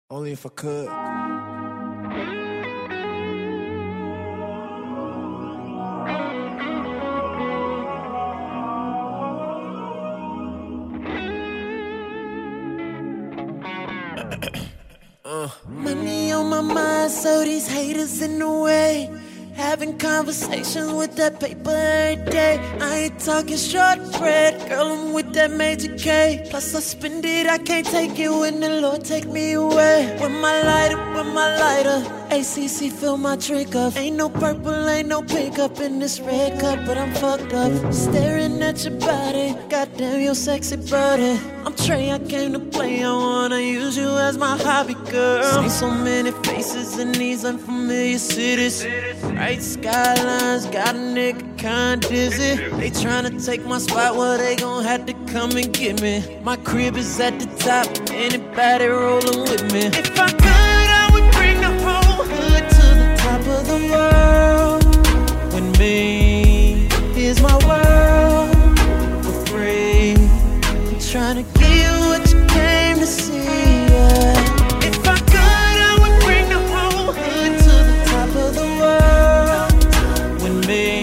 Only if I could. Money on my mind, so these haters in the way. Having conversations with that paper every day. I ain't talking shortbread, girl, I'm with that major K. Plus I spend it, I can't take it when the Lord take me away. With my lighter, ACC fill my drink up. Ain't no purple, ain't no pink up in this red cup, but I'm fucked up. Staring at your body, goddamn your sexy body. I'm Trey, I came to play, I wanna use you as my hobby, girl. See so many faces in these unfamiliar cities. Bright skylines, got a nigga kinda dizzy. They tryna take my spot, well they gon' have to come and get me. My crib is at the top, anybody rollin' with me. If I could, I would bring the whole hood to the top of the world. With me, here's my world for free. I'm tryna give you what you came to see, yeah. If I could, I would bring the whole hood to the top of the world. With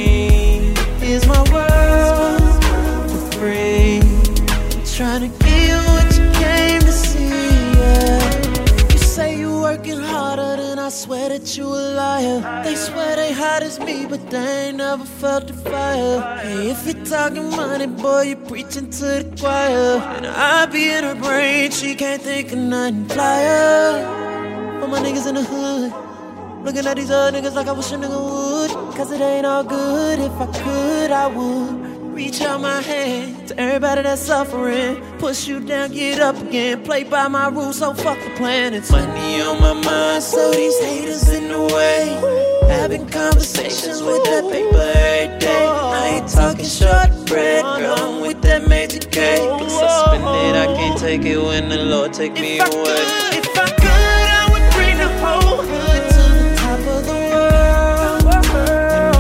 me, here's my world for free. I'm tryna give you what you came to see, yeah. You say you working harder than I swear that you a liar. They swear they hot as me, but they ain't never felt the fire. Hey, if you're talking money, boy, you're preaching to the choir. And I be in her brain, she can't think of nothing flyer. For my niggas in the hood, looking at these other niggas like I wish a nigga would. Cause it ain't all good, if I could, I would. Reach out my hand to everybody that's suffering. Push you down, get up again. Play by my rules, so fuck the planets. Money on my mind, so these haters in the way. Having conversations with that paper every day. I ain't talking shortbread, girl, I'm with that major K. Plus I spend it, I can't take it when the Lord take me away. If I could, I would bring the whole hood to the top of the world. And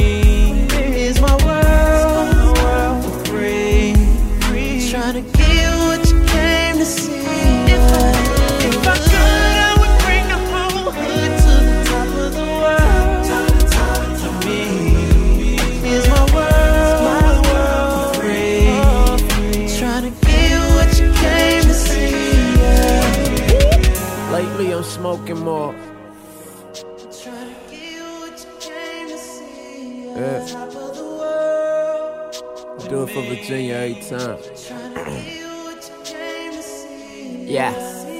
me, here's my world for free. Tryna give you what you came to see. If I could, I would bring the whole hood to the top of the world. To me, here's my world for free. Tryna give you what you came to see, yeah. Lately I'm smoking more. Tryna give you what you came to see, Yeah. top of the world. I do it for Virginia every time. Tryna give you what you came to see. Yeah.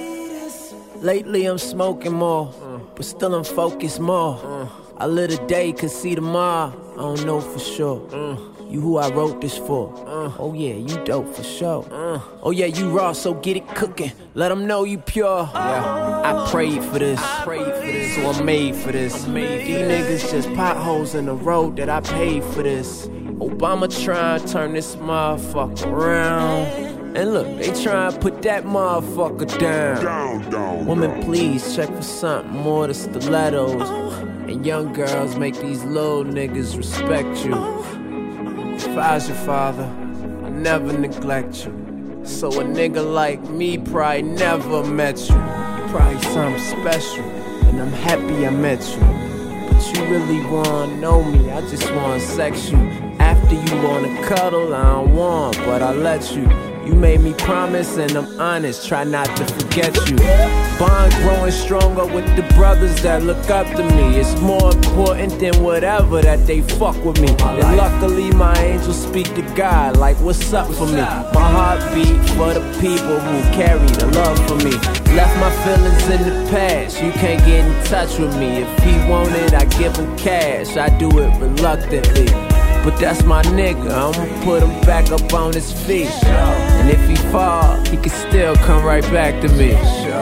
Lately I'm smoking more, but still I'm focused more. I live today, could see tomorrow. I don't know for sure. You who I wrote this for. Oh yeah, you dope for sure. Oh yeah, you raw, so get it cooking. Let them know you pure. Yeah, I prayed for this. So I'm made for this. These niggas just potholes in the road that I paid for this. Obama trying to turn this motherfucker around. And look, they try to put that motherfucker down. Woman, please check for something more than stilettos. And young girls make these little niggas respect you. If I was your father, I'd never neglect you. So a nigga like me probably never met you. Probably something special, and I'm happy I met you. But you really wanna know me, I just wanna sex you. After you wanna cuddle, I don't want, but I let you. You made me promise and I'm honest, try not to forget you. Bond growing stronger with the brothers that look up to me. It's more important than whatever that they fuck with me. And luckily my angels speak to God like what's up for me. My heart beat for the people who carry the love for me. Left my feelings in the past, you can't get in touch with me. If he want it, I give him cash, I do it reluctantly. But that's my nigga, I'ma put him back up on his feet. And if he fall, he can still come right back to me.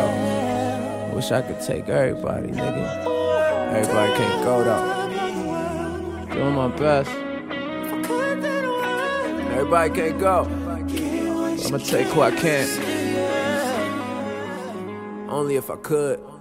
Wish I could take everybody, nigga. Everybody can't go though. Doing my best. Everybody can't go. I'ma take who I can. Only if I could.